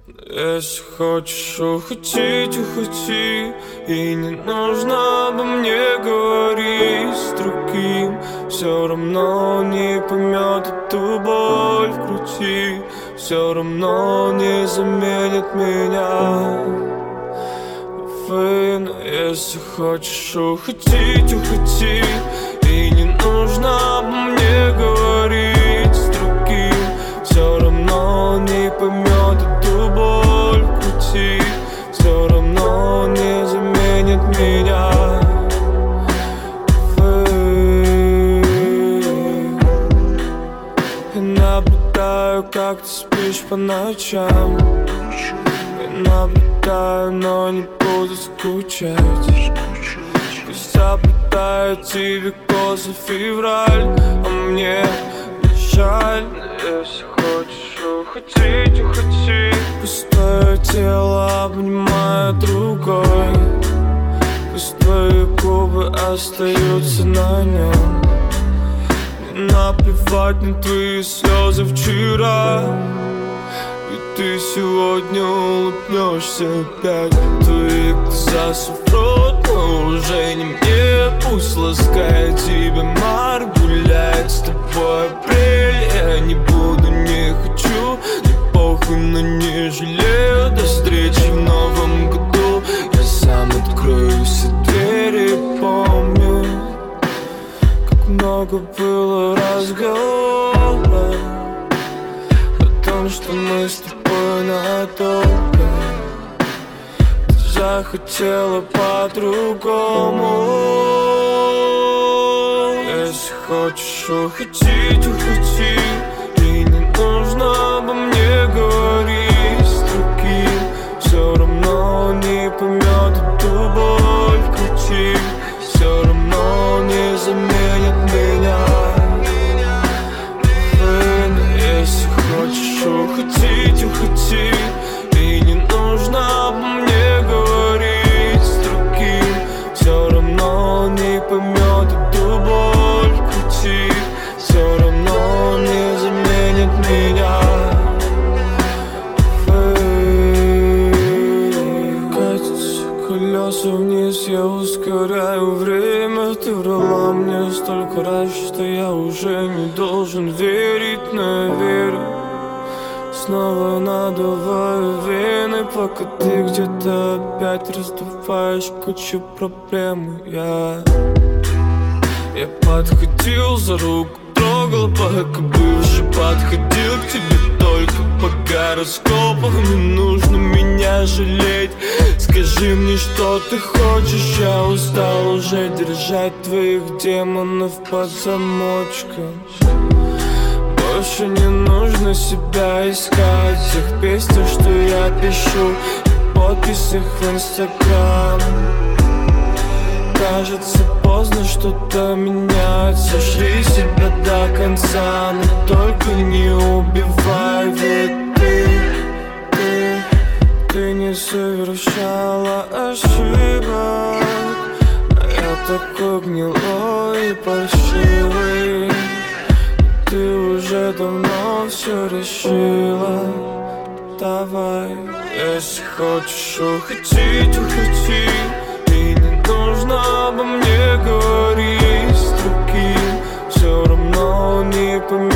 Если хочешь ухватить, ухвати. И не нужно обо мне говорить с другим. Все равно он не поймет эту боль в груди. Все равно он не заменит меня. Но если хочешь ухватить, ухвати. И не нужно обо мне говорить с другим. Все равно он не поймет эту боль в груди. Все равно он не заменит меня. Я наблюдаю, как ты спишь по ночам. Я наблюдаю, но не буду скучать. Пусть заплетают тебе косо февраль, а мне не жаль. Если хочешь ухватить, ухвати. Пусть твое тело обнимает другой. Пусть твои губы остаются на нем. Мне наплевать на твои слезы вчера. И ты сегодня улыбнешься опять. Твои глаза соврут, но уже не мне. Пусть ласкает тебя мар, гуляет с тобой апрель. Я не буду, не хочу, не похуй, но не жалею. До встречи в новом году. Я сам открою все двери, помню, как много было разговоров о том, что мы с тобой надолго. Ты захотела по-другому. Если хочешь ухватить, ухвати. И не нужно обо мне говорить с другим. Все равно он не поймет эту боль в груди. Все равно он не заменит меня. Если хочешь ухватить, ухвати. И не нужно обо мне говорить с другим. Все равно он не поймет эту боль в груди. Все равно он не заменит меня. Катятся колеса вниз, я ускоряю время. Ты врала мне столько раз, что я уже не должен верить, но я верю. Снова надуваю вены, пока ты где-то опять раздуваешь кучу проблем. Я подходил за руку, трогал, пока бывший подходил к тебе только по гороскопам. Не нужно меня жалеть. Скажи мне, что ты хочешь. Я устал уже держать твоих демонов под замочком. Больше не нужно себя искать. Всех песен, что я пишу, и подписях в Инстаграм. Кажется, поздно что-то менять. Сожри себя до конца, но только не убивай. Ведь ты не совершала ошибок, а я такой гнилой и паршивый. Ты уже давно все решила. Давай, если хочешь ухватить, ухвати. И не нужно обо мне говорить с другим. Все равно он не поймет